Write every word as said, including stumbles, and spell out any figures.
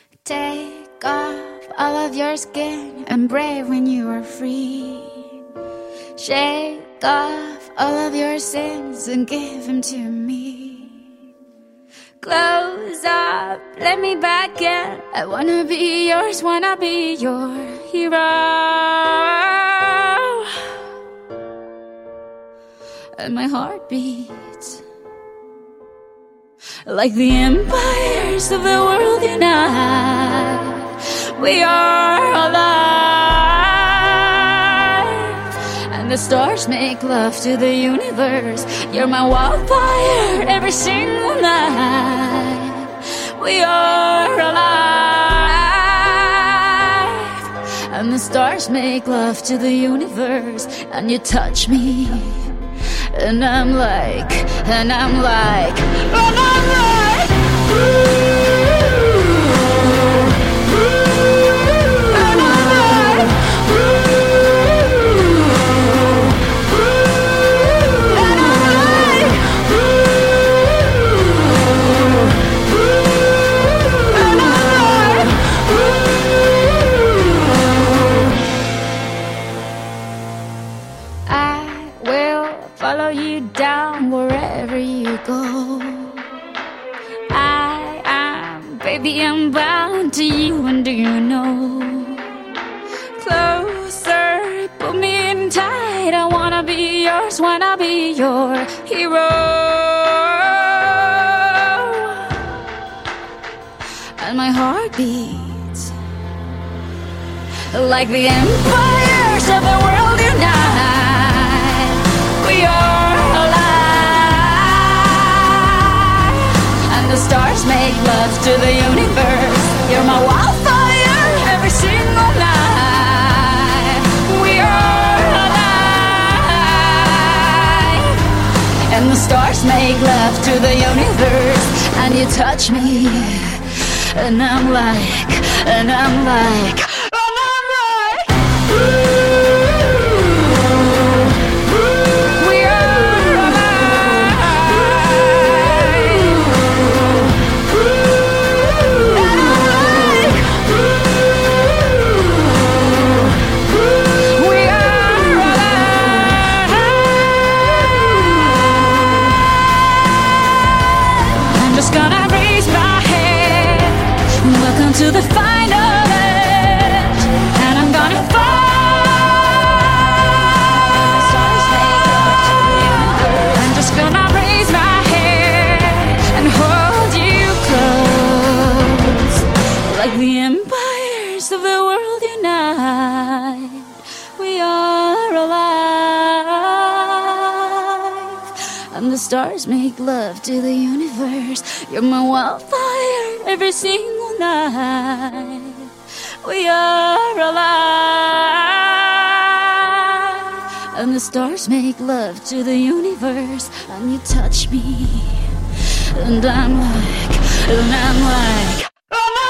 Take off all of your skin and brave when you are free. Shake off all of your sins and give them to me. Close up, let me back in. I wanna be yours, wanna be your hero. And my heart beats like the empires of the world unite. We are alive, and the stars make love to the universe. You're my wildfire every single night. We are alive, and the stars make love to the universe. And you touch me, and I'm like, and I'm like, and I'm like, ooh. Follow you down wherever you go. I am, baby, I'm bound to you, and do you know? Closer, put me in tight. I wanna be yours, wanna be your hero. And my heart beats like the empires of the world unite. We are alive, and the stars make love to the universe. You're my wildfire every single night. We are alive, and the stars make love to the universe. And you touch me, and I'm like, and I'm like, and I'm like, ooh. Gonna raise my head, welcome to the final edge, and I'm gonna fall. I'm just gonna raise my head and hold you close, like the empires of the world unite. We are alive, and the stars make love to the universe. You're my wildfire every single night. We are alive, and the stars make love to the universe. And you touch me, and I'm like, and I'm like, oh my.